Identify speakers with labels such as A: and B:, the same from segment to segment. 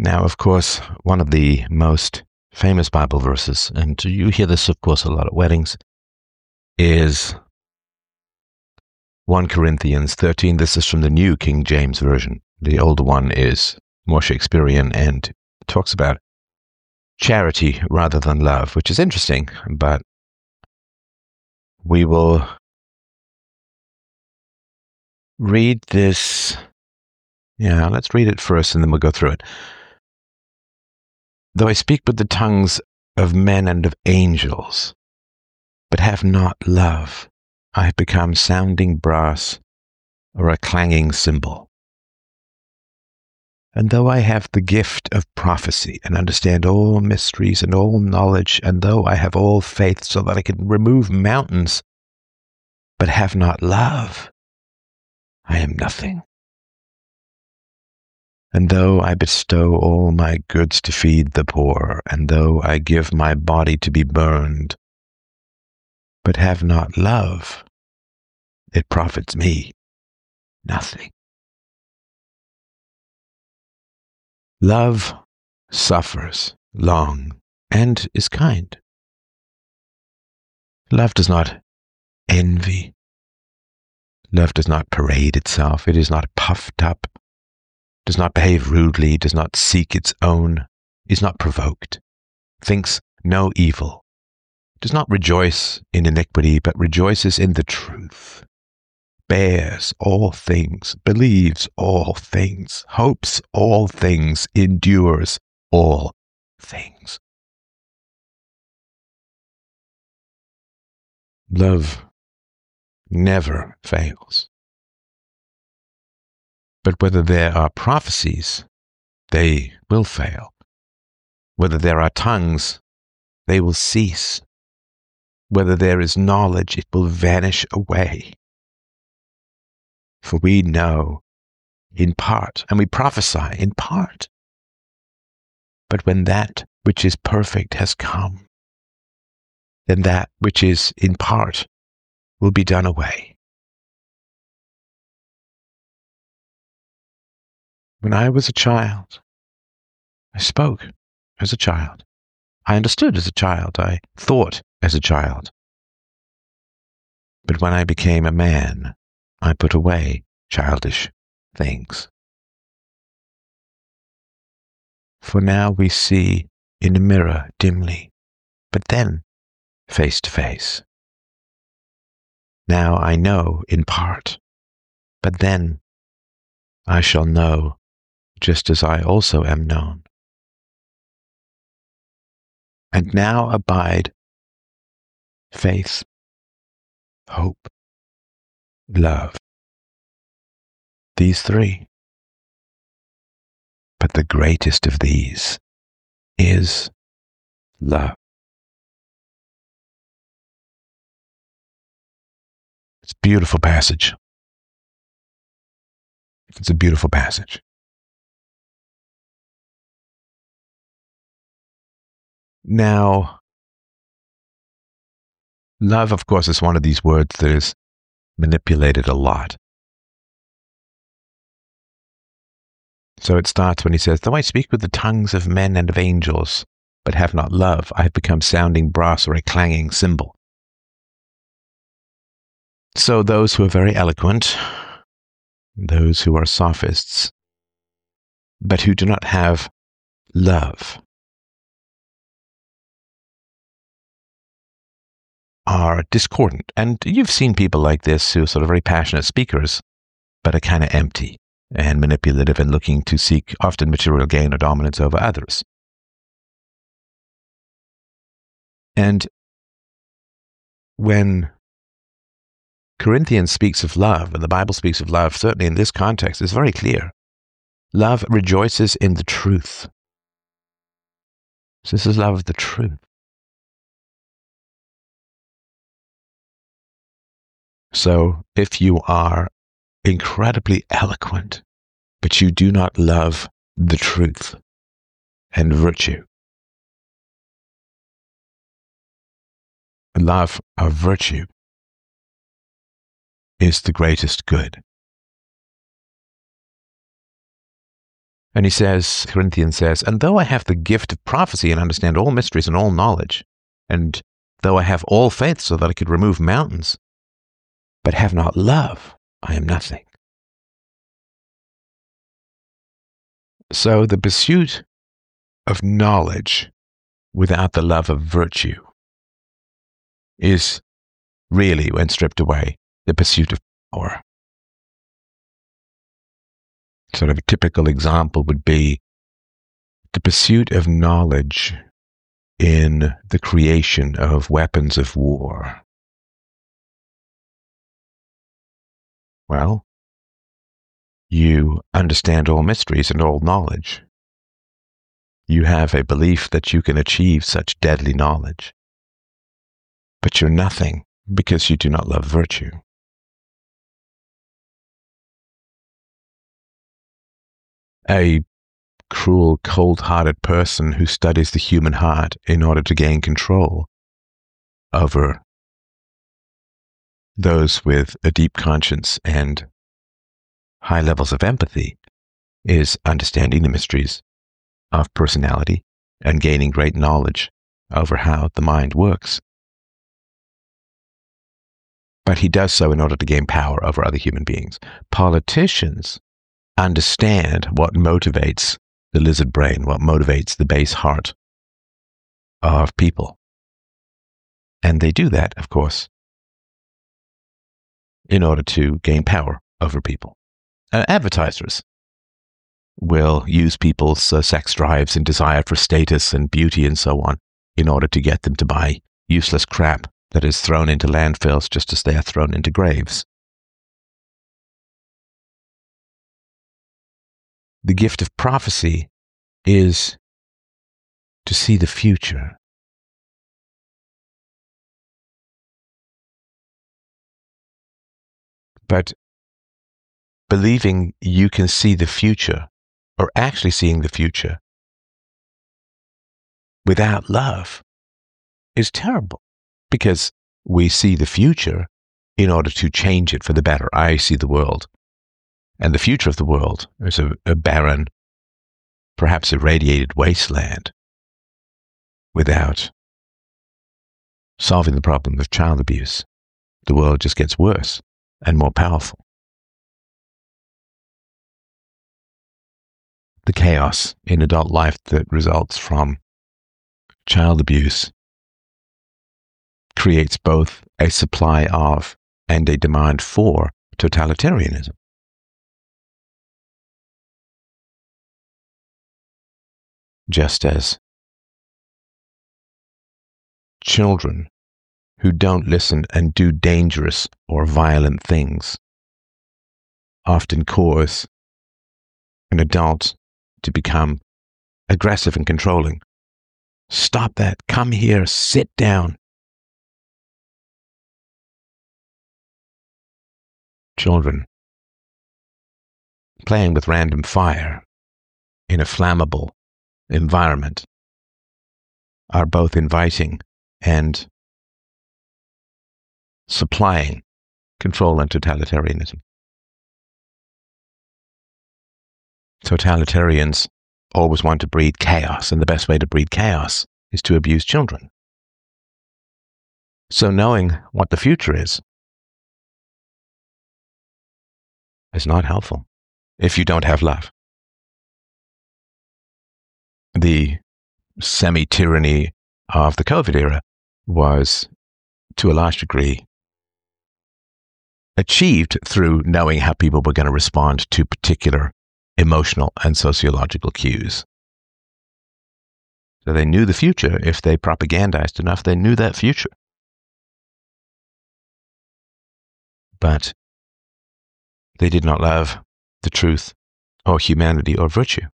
A: Now, of course, one of the most famous Bible verses, and you hear this, of course, a lot at weddings, is 1 Corinthians 13. This is from the New King James Version. The older one is more Shakespearean and talks about charity rather than love, which is interesting, but we will read this. Yeah, let's read it first and then we'll go through it. Though I speak with the tongues of men and of angels, but have not love, I have become sounding brass or a clanging cymbal. And though I have the gift of prophecy and understand all mysteries and all knowledge, and though I have all faith so that I can remove mountains, but have not love, I am nothing. And though I bestow all my goods to feed the poor, and though I give my body to be burned, but have not love, it profits me nothing. Love suffers long and is kind. Love does not envy. Love does not parade itself. It is not puffed up, does not behave rudely, does not seek its own, is not provoked, thinks no evil, does not rejoice in iniquity, but rejoices in the truth, bears all things, believes all things, hopes all things, endures all things. Love never fails. But whether there are prophecies, they will fail. Whether there are tongues, they will cease. Whether there is knowledge, it will vanish away. For we know in part, and we prophesy in part. But when that which is perfect has come, then that which is in part will be done away. When I was a child, I spoke as a child. I understood as a child. I thought as a child. But when I became a man, I put away childish things. For now we see in a mirror dimly, but then face to face. Now I know in part, but then I shall know just as I also am known. And now abide faith, hope, love. These three. But the greatest of these is love. It's a beautiful passage. It's a beautiful passage. Now, love, of course, is one of these words that is manipulated a lot. So it starts when he says, though I speak with the tongues of men and of angels, but have not love, I have become sounding brass or a clanging cymbal. So those who are very eloquent, those who are sophists, but who do not have love, are discordant. And you've seen people like this who are sort of very passionate speakers, but are kind of empty and manipulative and looking to seek often material gain or dominance over others. And when Corinthians speaks of love, and the Bible speaks of love, certainly in this context, it's very clear. Love rejoices in the truth. So this is love of the truth. So if you are incredibly eloquent, but you do not love the truth and virtue, love of virtue is the greatest good. And he says, Corinthians says, and though I have the gift of prophecy and understand all mysteries and all knowledge, and though I have all faith so that I could remove mountains, but have not love, I am nothing. So the pursuit of knowledge without the love of virtue is really, when stripped away, the pursuit of power. Sort of a typical example would be the pursuit of knowledge in the creation of weapons of war. Well, you understand all mysteries and all knowledge. You have a belief that you can achieve such deadly knowledge, but you're nothing because you do not love virtue. A cruel, cold-hearted person who studies the human heart in order to gain control over those with a deep conscience and high levels of empathy is understanding the mysteries of personality and gaining great knowledge over how the mind works. But he does so in order to gain power over other human beings. Politicians understand what motivates the lizard brain, what motivates the base heart of people. And they do that, of course, in order to gain power over people. Advertisers will use people's sex drives and desire for status and beauty and so on in order to get them to buy useless crap that is thrown into landfills just as they are thrown into graves. The gift of prophecy is to see the future. But believing you can see the future, or actually seeing the future, without love is terrible, because we see the future in order to change it for the better. I see the world, and the future of the world is a barren, perhaps irradiated wasteland without solving the problem of child abuse. The world just gets worse and more powerful. The chaos in adult life that results from child abuse creates both a supply of and a demand for totalitarianism. Just as children who don't listen and do dangerous or violent things often cause an adult to become aggressive and controlling. Stop that. Come here. Sit down. Children playing with random fire in a flammable environment are both inviting and supplying control and totalitarianism. Totalitarians always want to breed chaos, and the best way to breed chaos is to abuse children. So knowing what the future is not helpful if you don't have love. The semi-tyranny of the COVID era was, to a large degree, achieved through knowing how people were going to respond to particular emotional and sociological cues. So they knew the future. If they propagandized enough, they knew that future. But they did not love the truth or humanity or virtue.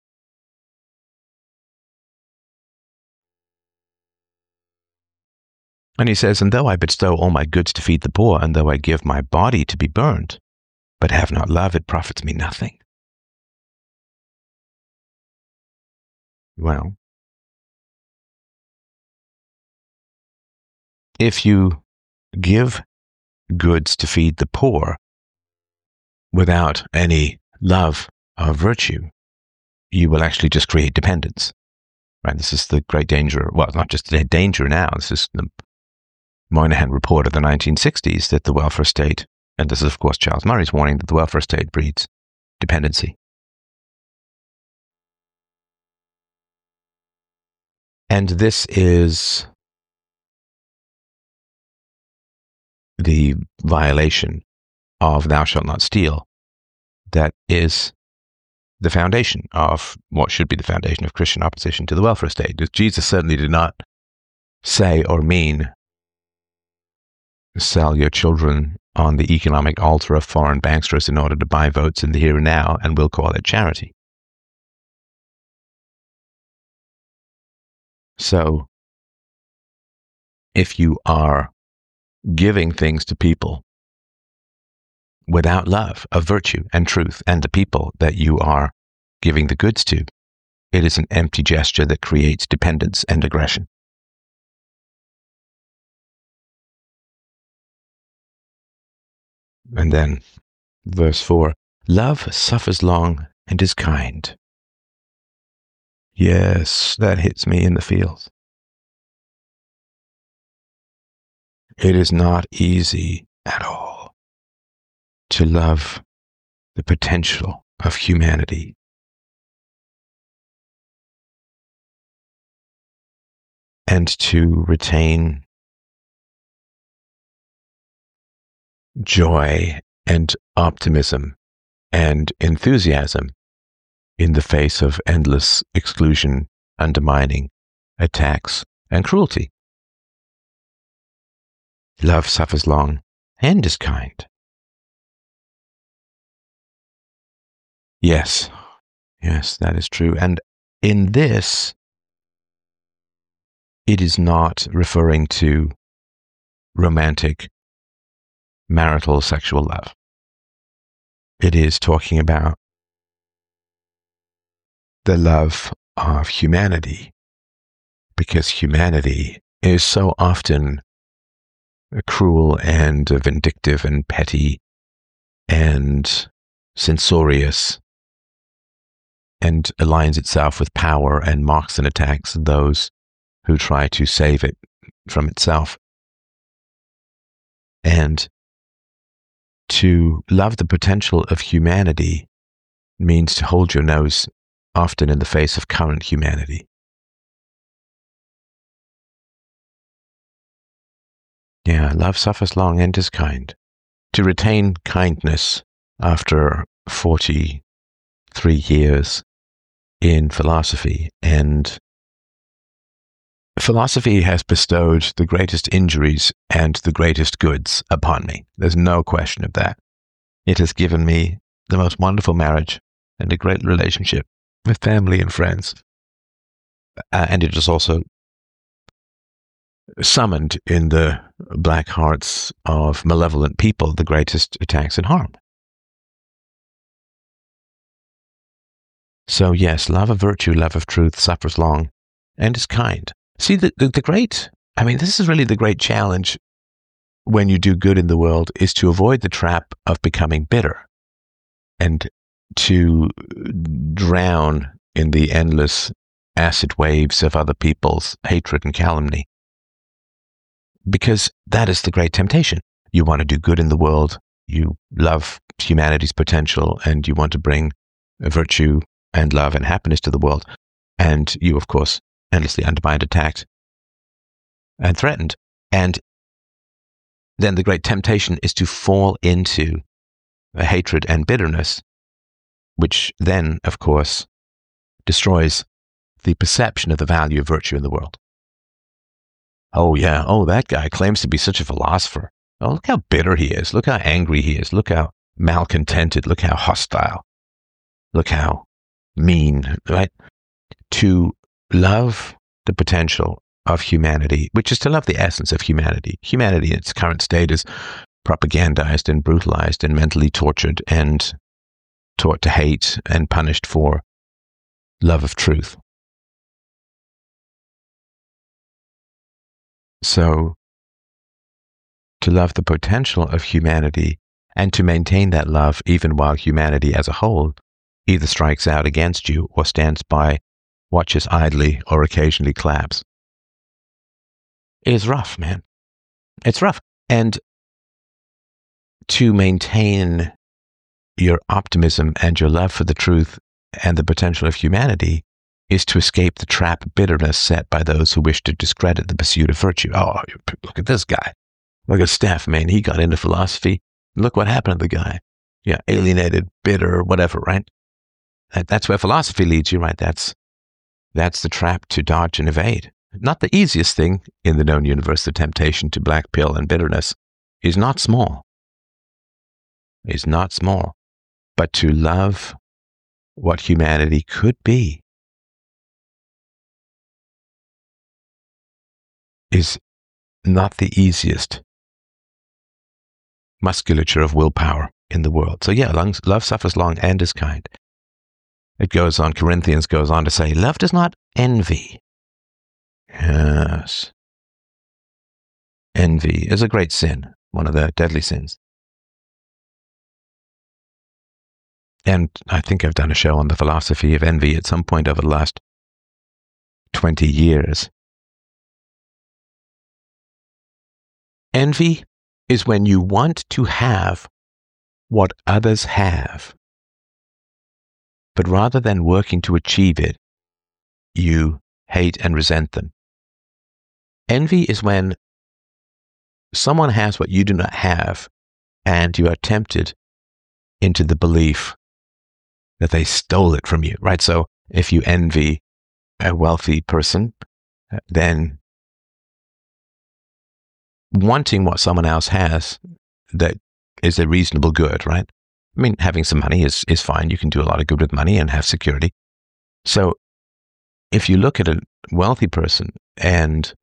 A: And he says, and though I bestow all my goods to feed the poor, and though I give my body to be burned, but have not love, it profits me nothing. Well, if you give goods to feed the poor without any love or virtue, you will actually just create dependence. Right? This is the great danger. Well, it's not just the danger now. This is the Moynihan report of the 1960s that the welfare state, and this is, of course, Charles Murray's warning, that the welfare state breeds dependency. And this is the violation of thou shalt not steal that is the foundation of what should be the foundation of Christian opposition to the welfare state. Jesus certainly did not say or mean sell your children on the economic altar of foreign banksters in order to buy votes in the here and now, and we'll call it charity. So, if you are giving things to people without love of virtue and truth and the people that you are giving the goods to, it is an empty gesture that creates dependence and aggression. And then, verse 4, love suffers long and is kind. Yes, that hits me in the feels. It is not easy at all to love the potential of humanity. And to retain joy and optimism and enthusiasm in the face of endless exclusion, undermining, attacks, and cruelty. Love suffers long and is kind. Yes, that is true. And in this, it is not referring to romantic, marital, sexual love. It is talking about the love of humanity, because humanity is so often cruel and vindictive and petty and censorious, and aligns itself with power and mocks and attacks those who try to save it from itself. And to love the potential of humanity means to hold your nose often in the face of current humanity. Yeah, love suffers long and is kind. To retain kindness after 43 years in philosophy, and philosophy has bestowed the greatest injuries and the greatest goods upon me. There's no question of that. It has given me the most wonderful marriage and a great relationship with family and friends. And it has also summoned in the black hearts of malevolent people the greatest attacks and harm. So yes, love of virtue, love of truth suffers long and is kind. See, the great, this is really the great challenge when you do good in the world, is to avoid the trap of becoming bitter and to drown in the endless acid waves of other people's hatred and calumny. Because that is the great temptation. You want to do good in the world, you love humanity's potential, and you want to bring virtue and love and happiness to the world. And you, of course, endlessly undermined, attacked, and threatened. And then the great temptation is to fall into a hatred and bitterness, which then, of course, destroys the perception of the value of virtue in the world. Oh, yeah. Oh, that guy claims to be such a philosopher. Oh, look how bitter he is. Look how angry he is. Look how malcontented. Look how hostile. Look how mean, right? To love the potential of humanity, which is to love the essence of humanity. Humanity in its current state is propagandized and brutalized and mentally tortured and taught to hate and punished for love of truth. So, to love the potential of humanity and to maintain that love even while humanity as a whole either strikes out against you or stands by, watches idly, or occasionally claps. It is rough, man. It's rough. And to maintain your optimism and your love for the truth and the potential of humanity is to escape the trap of bitterness set by those who wish to discredit the pursuit of virtue. Oh, look at this guy. Look at Steph, man. He got into philosophy. Look what happened to the guy. Yeah, alienated, bitter, whatever, right? That's where philosophy leads you, right? That's the trap to dodge and evade. Not the easiest thing in the known universe. The temptation to black pill and bitterness is not small. Is not small. But to love what humanity could be is not the easiest musculature of willpower in the world. So yeah, love suffers long and is kind. It goes on, Corinthians goes on to say, love does not envy. Yes. Envy is a great sin, one of the deadly sins. And I think I've done a show on the philosophy of envy at some point over the last 20 years. Envy is when you want to have what others have, but rather than working to achieve it, you hate and resent them. Envy is when someone has what you do not have, and you are tempted into the belief that they stole it from you, right? So if you envy a wealthy person, then wanting what someone else has that is a reasonable good, right? I mean, having some money is fine. You can do a lot of good with money and have security. So if you look at a wealthy person and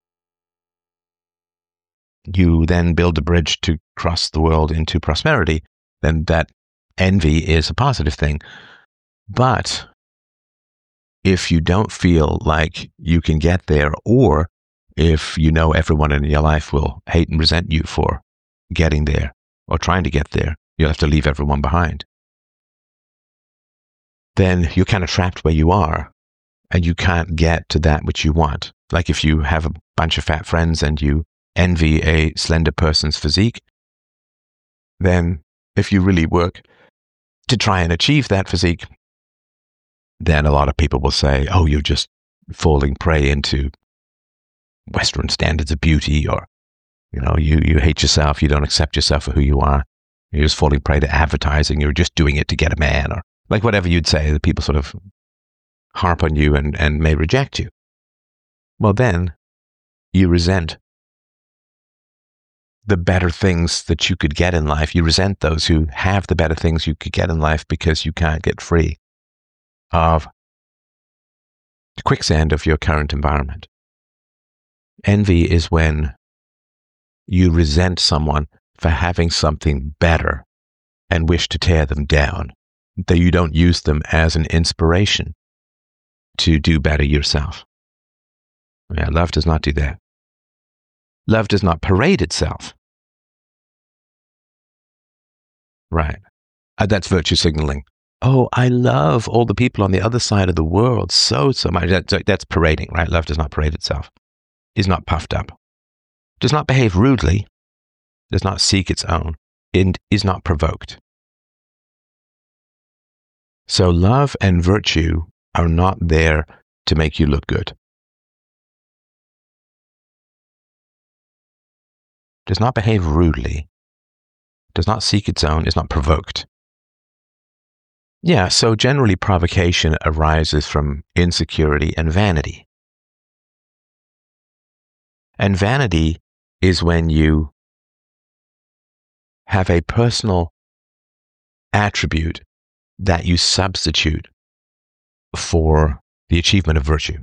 A: you then build a bridge to cross the world into prosperity, then that envy is a positive thing. But if you don't feel like you can get there, or if you know everyone in your life will hate and resent you for getting there or trying to get there, you'll have to leave everyone behind, then you're kind of trapped where you are and you can't get to that which you want. Like if you have a bunch of fat friends and you envy a slender person's physique, then if you really work to try and achieve that physique, then a lot of people will say, oh, you're just falling prey into Western standards of beauty, or, you know, you hate yourself, you don't accept yourself for who you are, you're just falling prey to advertising, you're just doing it to get a man, or like whatever you'd say, that people sort of harp on you and may reject you. Well, then you resent the better things that you could get in life. You resent those who have the better things you could get in life because you can't get free of the quicksand of your current environment. Envy is when you resent someone for having something better and wish to tear them down, that you don't use them as an inspiration to do better yourself. Yeah, love does not do that. Love does not parade itself. Right. That's virtue signaling. Oh, I love all the people on the other side of the world so much. That's parading, right? Love does not parade itself. Is not puffed up. Does not behave rudely. Does not seek its own. And is not provoked. So love and virtue are not there to make you look good. Does not behave rudely. Does not seek its own. Is not provoked. Yeah, so generally provocation arises from insecurity and vanity. And vanity is when you have a personal attribute that you substitute for the achievement of virtue.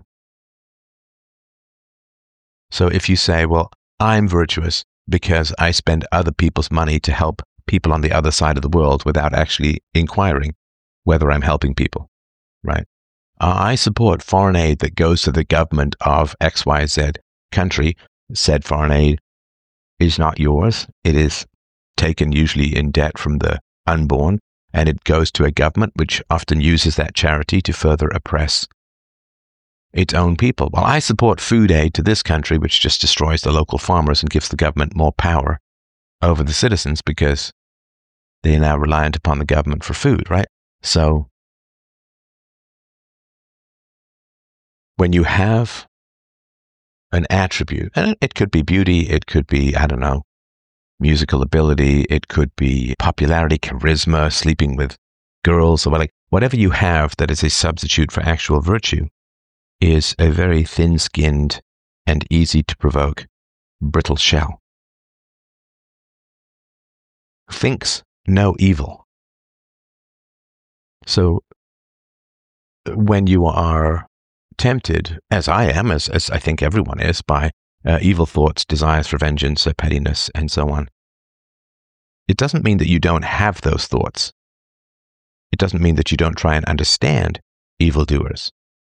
A: So if you say, well, I'm virtuous because I spend other people's money to help people on the other side of the world without actually inquiring whether I'm helping people, right? I support foreign aid that goes to the government of XYZ country. Said foreign aid is not yours. It is taken usually in debt from the unborn and it goes to a government which often uses that charity to further oppress its own people. Well, I support food aid to this country, which just destroys the local farmers and gives the government more power over the citizens because they are now reliant upon the government for food, right? So when you have an attribute, and it could be beauty, it could be, I don't know, musical ability, it could be popularity, charisma, sleeping with girls, or whatever you have that is a substitute for actual virtue is a very thin-skinned and easy to provoke brittle shell. Thinks no evil. So when you are tempted, as I am, as I think everyone is, by evil thoughts, desires for vengeance, pettiness, and so on, it doesn't mean that you don't have those thoughts. It doesn't mean that you don't try and understand evildoers.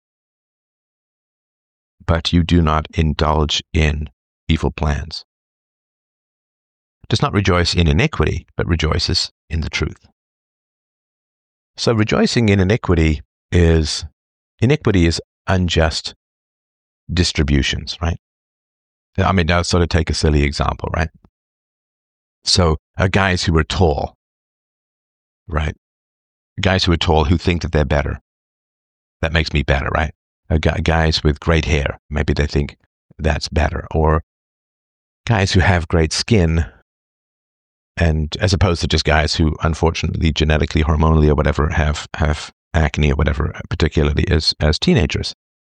A: But you do not indulge in evil plans. Does not rejoice in iniquity, but rejoices in the truth. So rejoicing in iniquity is unjust distributions, right? I mean, I'll sort of take a silly example, right? So guys who are tall, right? Guys who are tall who think that they're better. That makes me better, right? Guys with great hair, maybe they think that's better. Or guys who have great skin, and as opposed to just guys who, unfortunately, genetically, hormonally, or whatever, have acne or whatever, particularly as teenagers.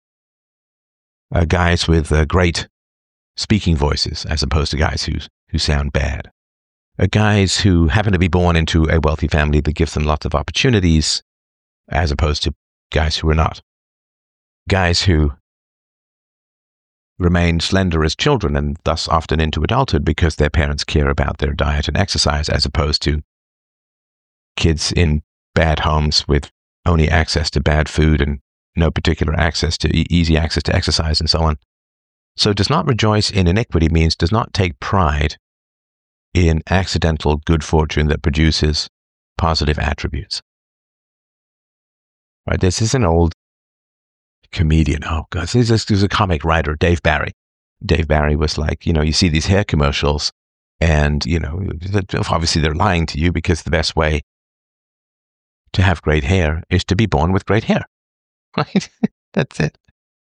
A: Guys with great speaking voices, as opposed to guys who sound bad. Guys who happen to be born into a wealthy family that gives them lots of opportunities, as opposed to guys who are not. Guys who remain slender as children and thus often into adulthood because their parents care about their diet and exercise, as opposed to kids in bad homes with only access to bad food and no particular access to easy access to exercise and so on. So does not rejoice in iniquity means does not take pride in accidental good fortune that produces positive attributes. Right? This is an old comedian. Oh, God. This was a comic writer, Dave Barry. Dave Barry was like, you see these hair commercials and, obviously they're lying to you because the best way to have great hair is to be born with great hair. Right? That's it.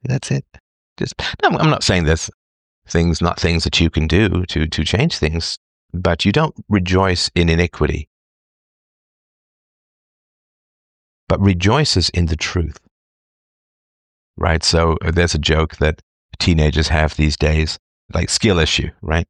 A: I'm not saying there's not things that you can do to change things, but you don't rejoice in iniquity, but rejoices in the truth. Right? So there's a joke that teenagers have these days, like skill issue, right?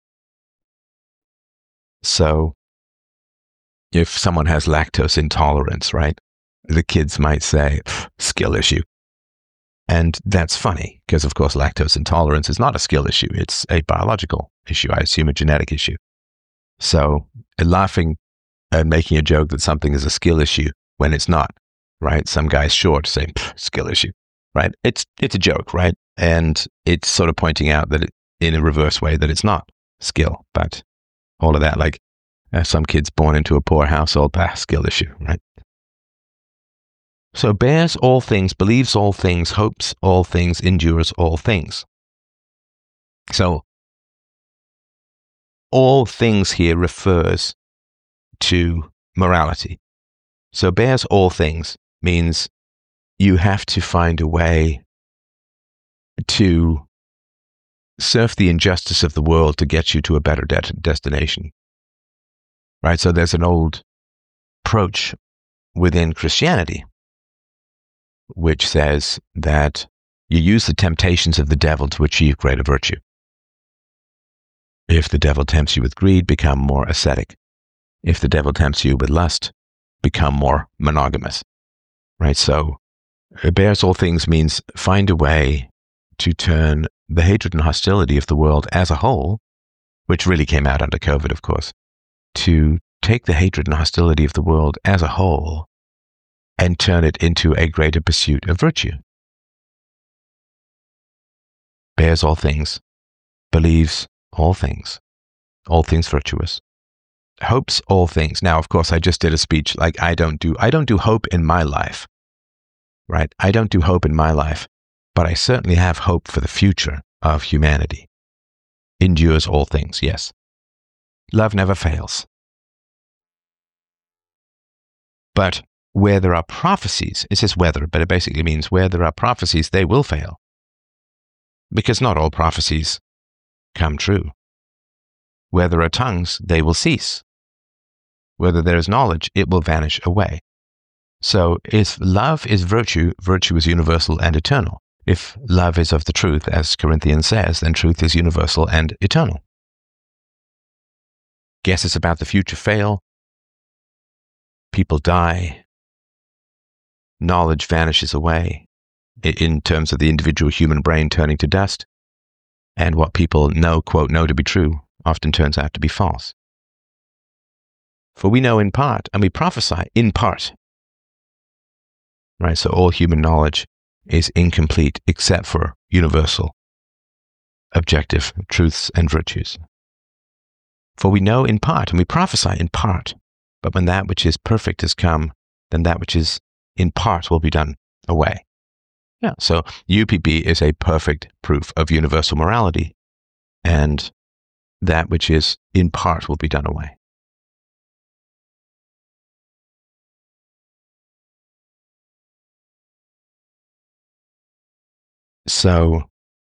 A: So if someone has lactose intolerance, right, the kids might say, skill issue. And that's funny, because of course lactose intolerance is not a skill issue. It's a biological issue, I assume a genetic issue. So laughing and making a joke that something is a skill issue when it's not, right? Some guy's short saying, skill issue, right? It's a joke, right? And it's sort of pointing out that in a reverse way that it's not skill, but all of that, like some kids born into a poor household, skill issue, right? So bears all things, believes all things, hopes all things, endures all things. So all things here refers to morality. So bears all things means you have to find a way to surf the injustice of the world to get you to a better destination. Right? So there's an old approach within Christianity which says that you use the temptations of the devil to achieve greater virtue. If the devil tempts you with greed, become more ascetic. If the devil tempts you with lust, become more monogamous. Right? So it bears all things means find a way to turn the hatred and hostility of the world as a whole, which really came out under COVID, of course, to take the hatred and hostility of the world as a whole and turn it into a greater pursuit of virtue. Bears all things, believes all things virtuous, hopes all things. Now, of course, I just did a speech like I don't do hope in my life, right? I don't do hope in my life, but I certainly have hope for the future of humanity. Endures all things, yes. Love never fails. But where there are prophecies, it says whether, but it basically means where there are prophecies, they will fail. Because not all prophecies come true. Where there are tongues, they will cease. Whether there is knowledge, it will vanish away. So if love is virtue, virtue is universal and eternal. If love is of the truth, as Corinthians says, then truth is universal and eternal. Guesses about the future fail. People die. Knowledge vanishes away in terms of the individual human brain turning to dust. And what people know, quote, know to be true, often turns out to be false. For we know in part, and we prophesy in part. Right, so all human knowledge is incomplete except for universal, objective truths and virtues. For we know in part, and we prophesy in part. But when that which is perfect has come, then that which is in part will be done away. Yeah, so UPB is a perfect proof of universal morality, and that which is in part will be done away. So,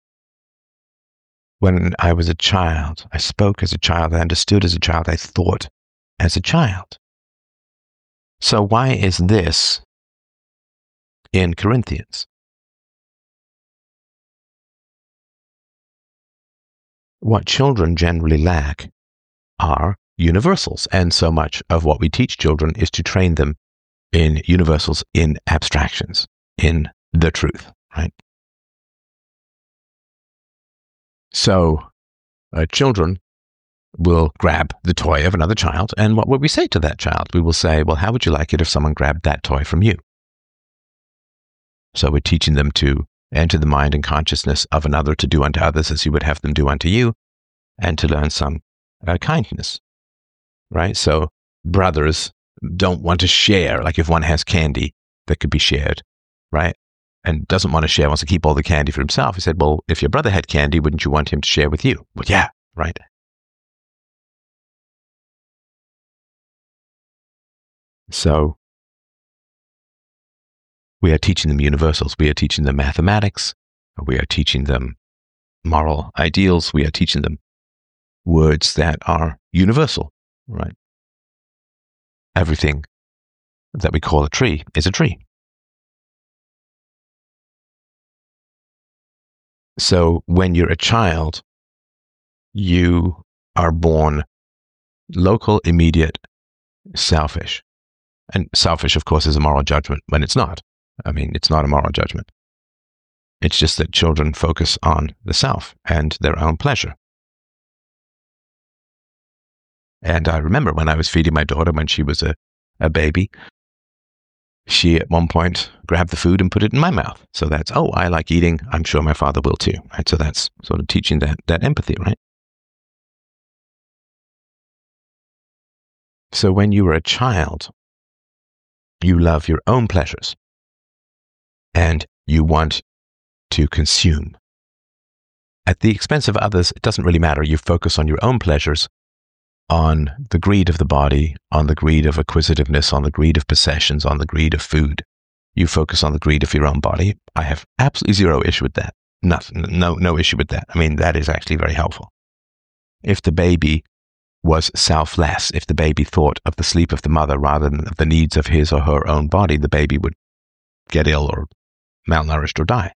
A: when I was a child, I spoke as a child, I understood as a child, I thought as a child. So why is this in Corinthians? What children generally lack are universals, and so much of what we teach children is to train them in universals, in abstractions, in the truth, right? So children will grab the toy of another child, and what would we say to that child? We will say, well, how would you like it if someone grabbed that toy from you? So we're teaching them to enter the mind and consciousness of another, to do unto others as you would have them do unto you, and to learn some kindness, right? So brothers don't want to share, like if one has candy that could be shared, right? And doesn't want to share, wants to keep all the candy for himself. He said, well, if your brother had candy, wouldn't you want him to share with you? Well, yeah, right. So we are teaching them universals. We are teaching them mathematics. We are teaching them moral ideals. We are teaching them words that are universal, right? Everything that we call a tree is a tree. So when you're a child, you are born local, immediate, selfish. And selfish, of course, is a moral judgment when it's not. I mean, it's not a moral judgment. It's just that children focus on the self and their own pleasure. And I remember when I was feeding my daughter when she was a baby, she at one point grabbed the food and put it in my mouth. So that's, oh, I like eating. I'm sure my father will too. Right? So that's sort of teaching that empathy, right? So when you were a child, you love your own pleasures and you want to consume. At the expense of others, it doesn't really matter. You focus on your own pleasures, on the greed of the body, on the greed of acquisitiveness, on the greed of possessions, on the greed of food. You focus on the greed of your own body. I have absolutely zero issue with that. No issue with that. I mean, that is actually very helpful. If the baby was selfless, if the baby thought of the sleep of the mother rather than of the needs of his or her own body, the baby would get ill or malnourished or die.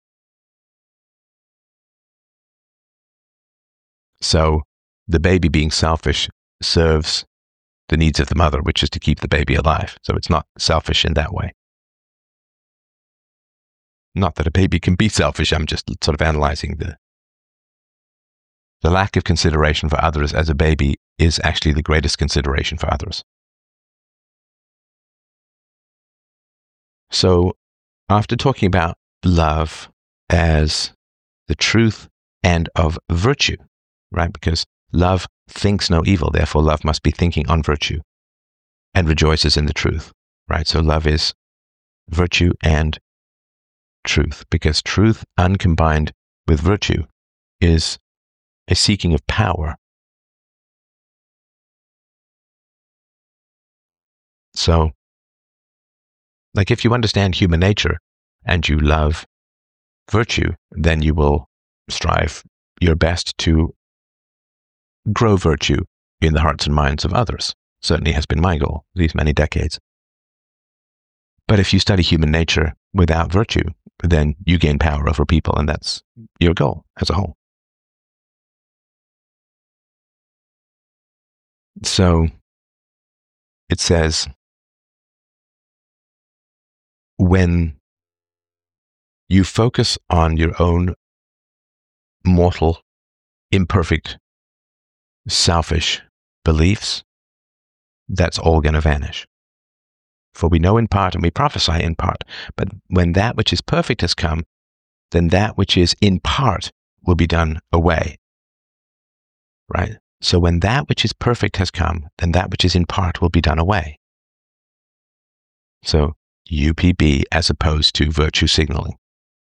A: So the baby being selfish serves the needs of the mother, which is to keep the baby alive. So it's not selfish in that way. Not that a baby can be selfish. I'm just sort of analyzing the lack of consideration for others as a baby is actually the greatest consideration for others. So after talking about love as the truth and of virtue, right? Because Love thinks no evil, therefore love must be thinking on virtue and rejoices in the truth, right? So love is virtue and truth, because truth uncombined with virtue is a seeking of power. So, like if you understand human nature and you love virtue, then you will strive your best to grow virtue in the hearts and minds of others. Certainly has been my goal these many decades. But if you study human nature without virtue, then you gain power over people, and that's your goal as a whole. So it says, when you focus on your own mortal, imperfect, selfish beliefs, that's all going to vanish. For we know in part and we prophesy in part. But when that which is perfect has come, then that which is in part will be done away. Right? So when that which is perfect has come, then that which is in part will be done away. So UPB as opposed to virtue signaling.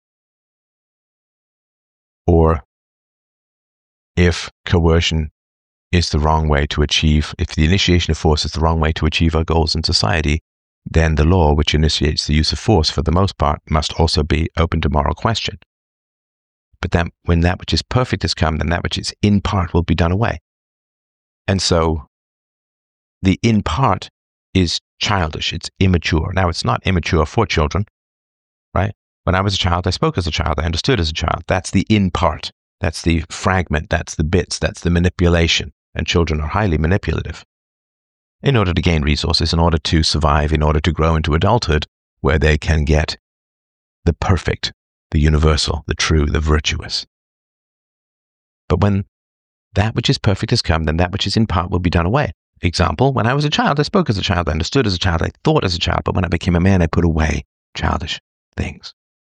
A: Or if coercion is the wrong way to achieve, if the initiation of force is the wrong way to achieve our goals in society, then the law which initiates the use of force for the most part must also be open to moral question. But then when that which is perfect has come, then that which is in part will be done away. And so the in part is childish, it's immature. Now it's not immature for children, right? When I was a child, I spoke as a child, I understood as a child. That's the in part, that's the fragment, that's the bits, that's the manipulation. And children are highly manipulative in order to gain resources, in order to survive, in order to grow into adulthood, where they can get the perfect, the universal, the true, the virtuous. But when that which is perfect has come, then that which is in part will be done away. Example, when I was a child, I spoke as a child, I understood as a child, I thought as a child, but when I became a man, I put away childish things.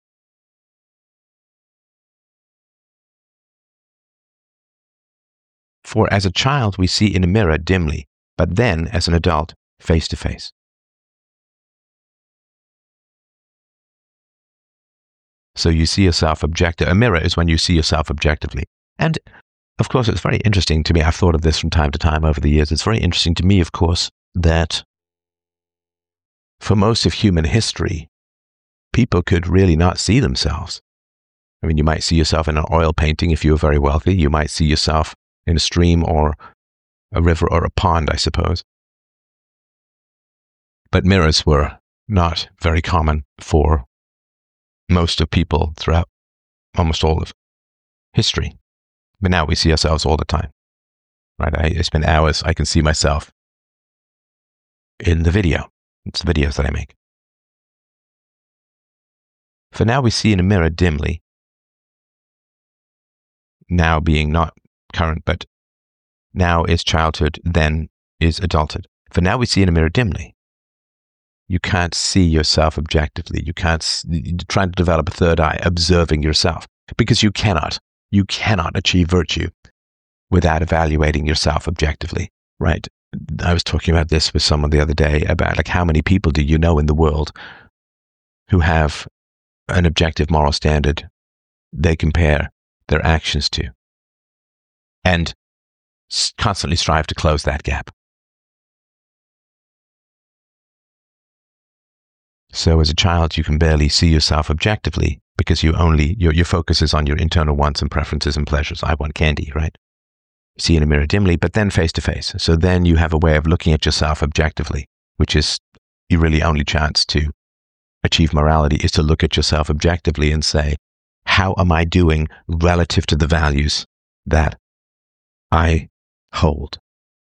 A: For as a child, we see in a mirror dimly, but then as an adult, face to face. So you see yourself a mirror is when you see yourself objectively. And of course, it's very interesting to me. I've thought of this from time to time over the years. It's very interesting to me, of course, that for most of human history, people could really not see themselves. I mean, you might see yourself in an oil painting if you were very wealthy. You might see yourself in a stream or a river or a pond, I suppose. But mirrors were not very common for most of people throughout almost all of history. But now we see ourselves all the time. Right? I spend hours, I can see myself in the video. It's the videos that I make. For now we see in a mirror dimly, now being not current, but now is childhood, then is adulthood. For now we see in a mirror dimly. You can't see yourself objectively. You can't, you're trying to develop a third eye, observing yourself, because you cannot achieve virtue without evaluating yourself objectively, right? I was talking about this with someone the other day about like how many people do you know in the world who have an objective moral standard they compare their actions to and constantly strive to close that gap. So as a child, you can barely see yourself objectively because your focus is on your internal wants and preferences and pleasures. I want candy, right? See in a mirror dimly, but then face to face. So then you have a way of looking at yourself objectively, which is your really only chance to achieve morality, is to look at yourself objectively and say, how am I doing relative to the values that I hold?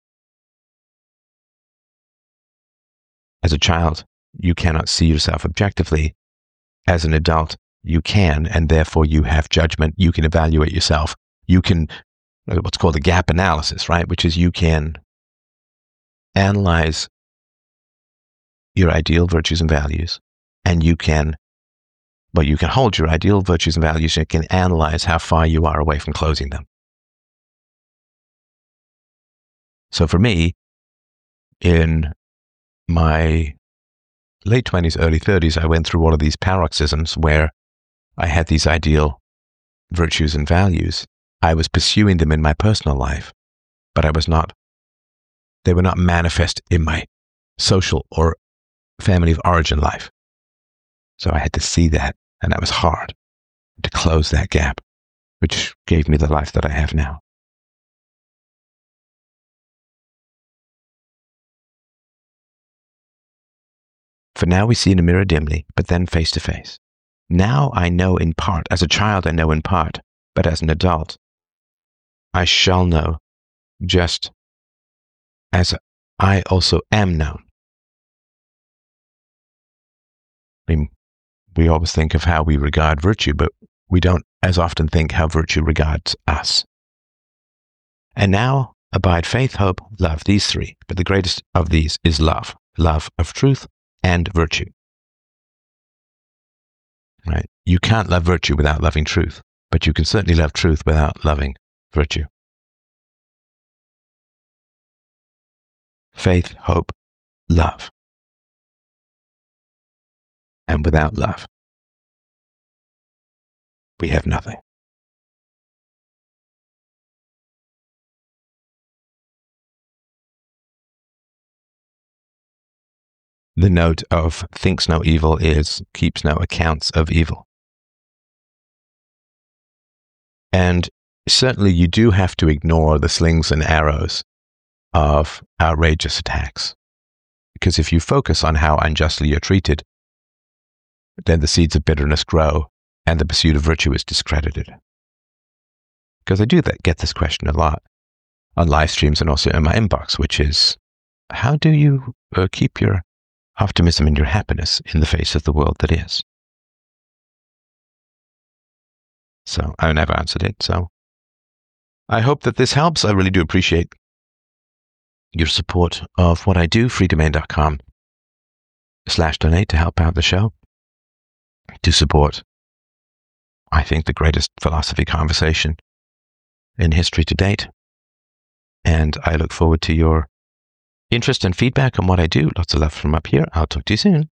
A: As a child, you cannot see yourself objectively. As an adult, you can, and therefore you have judgment. You can evaluate yourself. You can, what's called a gap analysis, right? Which is you can analyze your ideal virtues and values, and you can hold your ideal virtues and values, and you can analyze how far you are away from closing them. So for me, in my late 20s, early 30s, I went through all of these paroxysms where I had these ideal virtues and values. I was pursuing them in my personal life, but they were not manifest in my social or family of origin life. So I had to see that, and that was hard to close that gap, which gave me the life that I have now. For now we see in a mirror dimly, but then face to face. Now I know in part. As a child I know in part, but as an adult I shall know just as I also am known. I mean, we always think of how we regard virtue, but we don't as often think how virtue regards us. And now abide faith, hope, love, these three. But the greatest of these is love. Love of truth and virtue. Right? You can't love virtue without loving truth, but you can certainly love truth without loving virtue. Faith, hope, love. And without love, we have nothing. The note of thinks no evil is keeps no accounts of evil. And certainly you do have to ignore the slings and arrows of outrageous attacks. Because if you focus on how unjustly you're treated, then the seeds of bitterness grow and the pursuit of virtue is discredited. Because I do get this question a lot on live streams and also in my inbox, which is, how do you keep your optimism and your happiness in the face of the world that is? So I never answered it. So I hope that this helps. I really do appreciate your support of what I do. freedomain.com/donate to help out the show, to support, I think, the greatest philosophy conversation in history to date. And I look forward to your interest and feedback on what I do. Lots of love from up here. I'll talk to you soon.